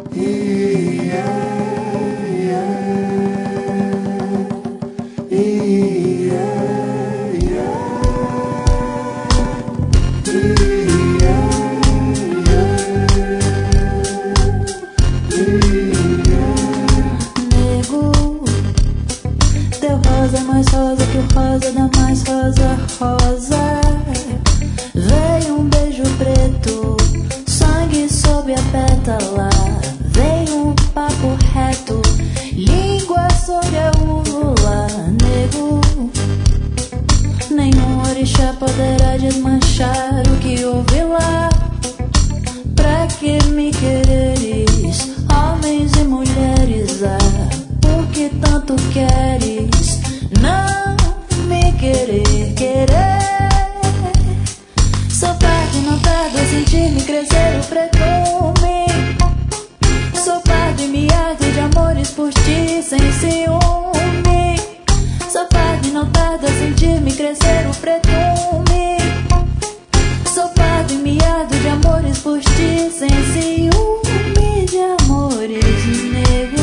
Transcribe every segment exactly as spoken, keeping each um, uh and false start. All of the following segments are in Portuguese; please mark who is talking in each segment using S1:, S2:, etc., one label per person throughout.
S1: Rosa mais rosa que o rosa da mais rosa, rosa. Veio um beijo preto, sangue sob a pétala. Veio um papo reto, língua sobre a uvula. Nego, nenhum orixá poderá desmanchar o que houve lá. Pra que me quereres, homens e mulheres? Ah, por que tanto queres não me querer, querer? Sou tarde, não tardo a sentir-me crescer o pretume. Sou pardo e me ardo de amores por ti sem ciúme. Sou pardo e não tardo a sentir-me crescer o pretume. Sou pardo e me ardo de amores por ti sem ciúme de amores, nego.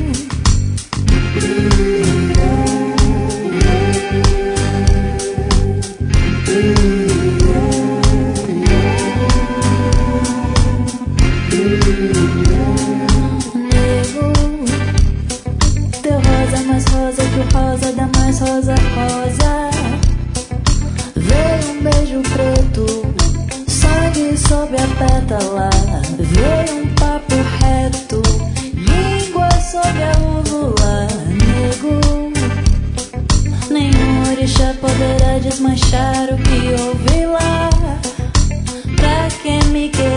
S1: Rosa que o rosa da mais rosa, rosa. Veio um beijo preto, sangue sob a pétala. Veio um papo reto, língua sob a uvula. Nego, nenhum orixá poderá desmanchar o que houve lá. Pra que me querer?